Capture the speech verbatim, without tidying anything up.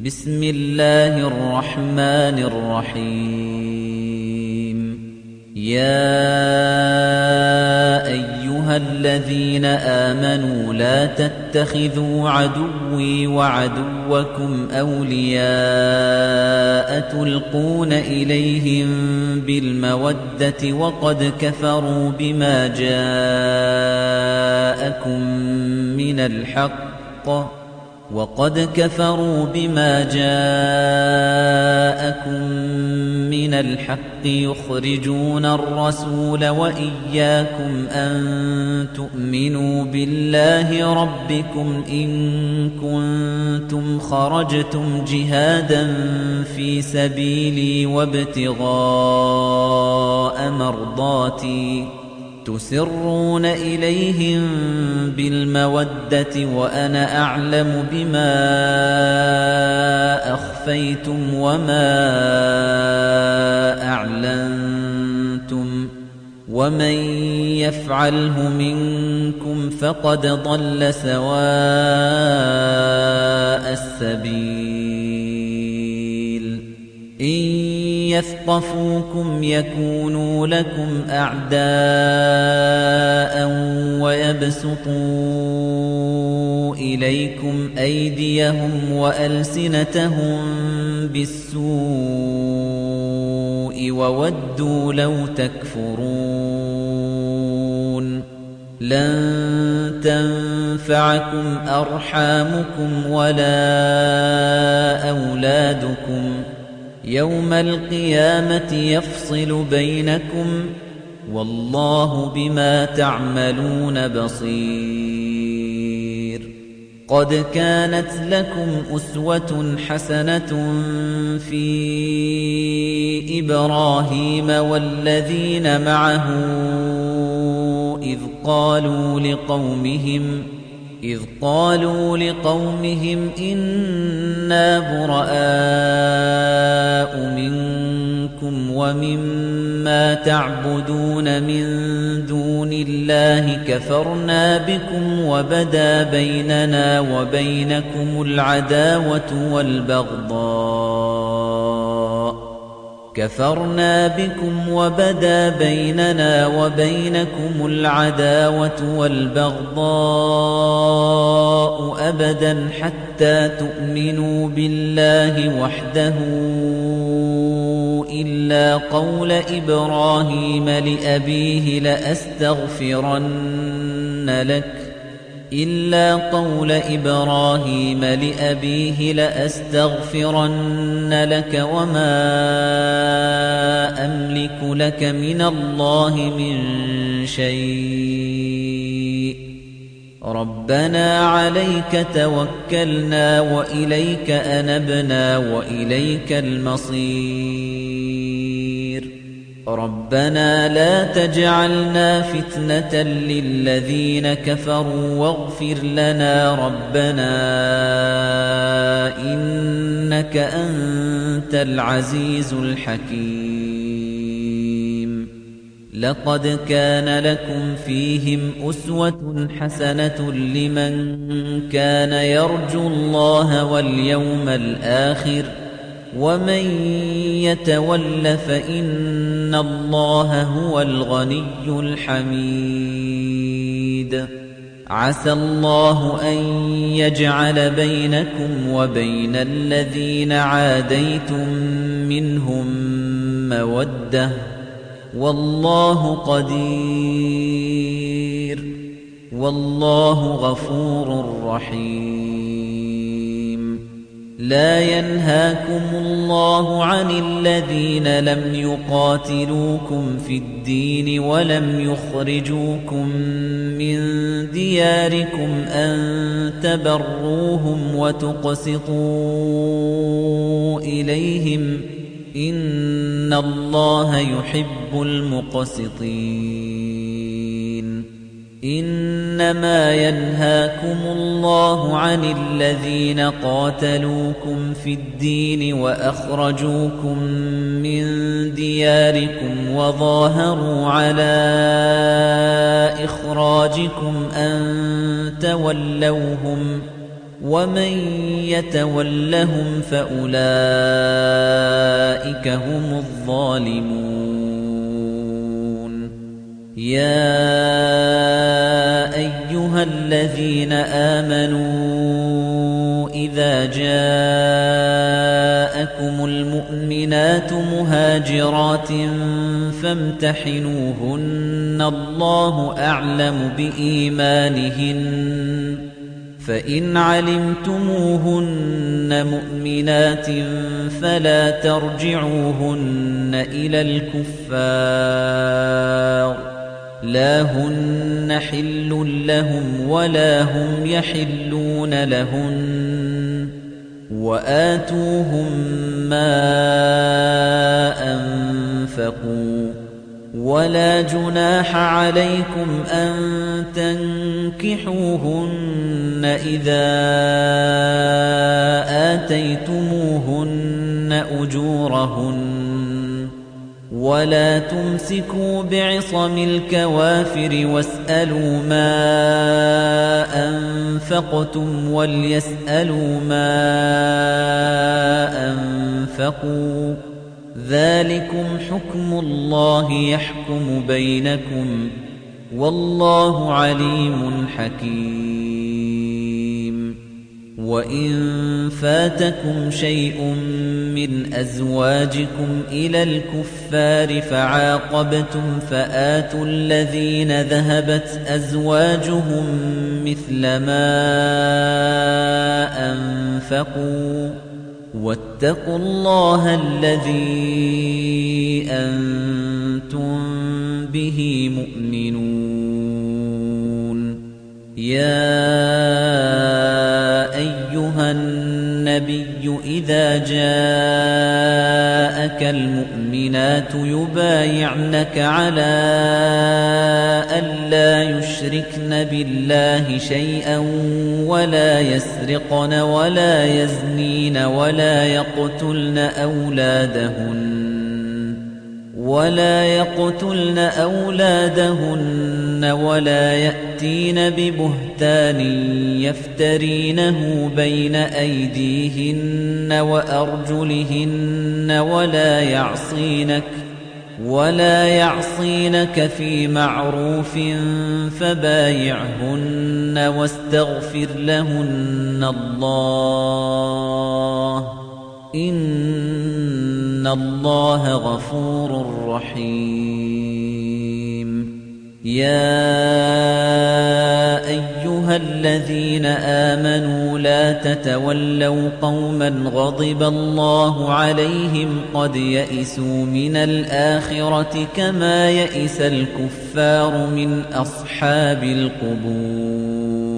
بسم الله الرحمن الرحيم يا أيها الذين آمنوا لا تتخذوا عدوي وعدوكم أولياء تلقون إليهم بالمودة وقد كفروا بما جاءكم من الحق وقد كفروا بما جاءكم من الحق يخرجون الرسول وإياكم أن تؤمنوا بالله ربكم إن كنتم خرجتم جهادا في سبيلي وابتغاء مرضاتي تسرون إليهم بالمودة وأنا أعلم بما أخفيتم وما أعلنتم ومن يفعله منكم فقد ضل سواء السبيل إن يثقفوكم يكونوا لكم أعداء ويبسطوا إليكم أيديهم وألسنتهم بالسوء وودوا لو تكفرون لن تنفعكم أرحامكم ولا أولادكم يوم القيامة يفصل بينكم والله بما تعملون بصير قد كانت لكم أسوة حسنة في إبراهيم والذين معه إذ قالوا لقومهم إذ قالوا لقومهم إنا براء منكم ومما تعبدون من دون الله كفرنا بكم وبدا بيننا وبينكم العداوة والبغضاء كفرنا بكم وبدا بيننا وبينكم العداوة والبغضاء أبدا حتى تؤمنوا بالله وحده إلا قول إبراهيم لأبيه لأستغفرن لك إلا قول إبراهيم لأبيه لأستغفرن لك وما أملك لك من الله من شيء ربنا عليك توكلنا وإليك أنبنا وإليك المصير ربنا لا تجعلنا فتنة للذين كفروا واغفر لنا ربنا إنك أنت العزيز الحكيم لقد كان لكم فيهم أسوة حسنة لمن كان يرجو الله واليوم الآخر ومن يتول فإن الله هو الغني الحميد عسى الله أن يجعل بينكم وبين الذين عاديتم منهم مودة والله قدير والله غفور رحيم لا ينهاكم الله عن الذين لم يقاتلوكم في الدين ولم يخرجوكم من دياركم أن تبروهم وتقسطوا إليهم إن الله يحب المقسطين إنما ينهاكم الله عن الذين قاتلوكم في الدين وأخرجوكم من دياركم وظاهروا على إخراجكم أن تولوهم ومن يتولهم فأولئك هم الظالمون يا أيها الذين آمنوا إذا جاءكم المؤمنات مهاجرات فامتحنوهن الله أعلم بإيمانهن فإن علمتموهن مؤمنات فلا ترجعوهن إلى الكفار لا هن حل لهم ولا هم يحلون لهن وآتوهم ما أنفقوا ولا جناح عليكم أن تنكحوهن إذا آتيتموهن أجورهن ولا تمسكوا بعصم الكوافر واسألوا ما أنفقتم وليسألوا ما أنفقوا ذلكم حكم الله يحكم بينكم والله عليم حكيم وإن فاتكم شيء من أزواجكم إلى الكفار فعاقبتم فآتوا الذين ذهبت أزواجهم مثل ما أنفقوا واتقوا الله الذي أنتم به مؤمنون يا أيها النبي إذا جاءك المؤمنات يبايعنك على ألا يشركن بالله شيئا ولا يسرقن ولا يزنين ولا يقتلن أولادهن ولا يقتلن أولادهن ولا يأتين ببهتان يفترينه بين أيديهن وأرجلهن ولا يعصينك ولا يعصينك في معروف فبايعهن واستغفر لهن الله إن الله غفور رحيم يا أيها الذين آمنوا لا تتولوا قوما غضب الله عليهم قد يئسوا من الآخرة كما يئس الكفار من أصحاب القبور